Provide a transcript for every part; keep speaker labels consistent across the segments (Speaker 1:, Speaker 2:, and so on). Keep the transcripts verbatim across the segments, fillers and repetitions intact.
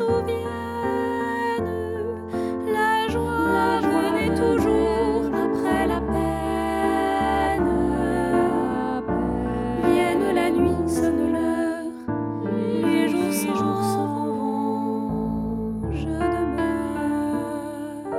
Speaker 1: souviennent. La joie renaît toujours après la peine. Vienne la nuit, sonne l'heure, les jours s'en vont, je demeure.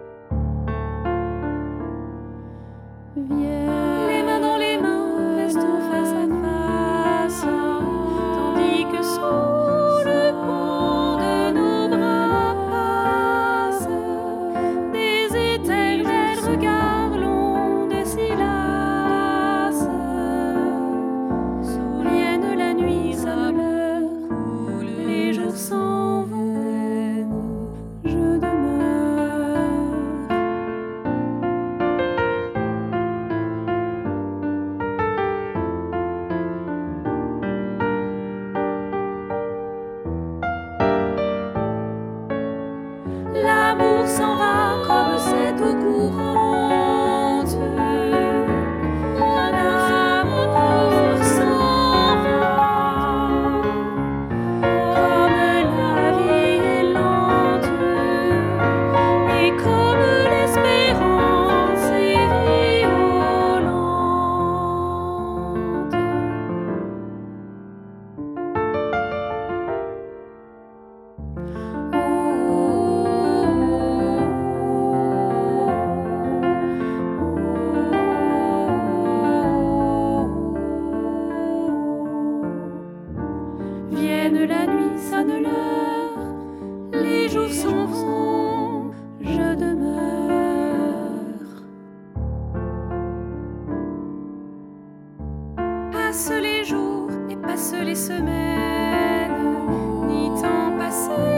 Speaker 1: Viens, les mains dans les mains, restons face à face, tandis que sous le pont de nos bras passent des éternels regards longs de Silas. Souvienne la nuit, sonne l'heure, les jours s'en vont, je demeure. L'amour s'en va comme cette eau courante. L'amour s'en va comme la vie est lente et comme l'espérance est violente. Vienne la nuit, sonne l'heure, les jours s'en vont, je demeure. Passent les jours et passent les semaines, ni temps passé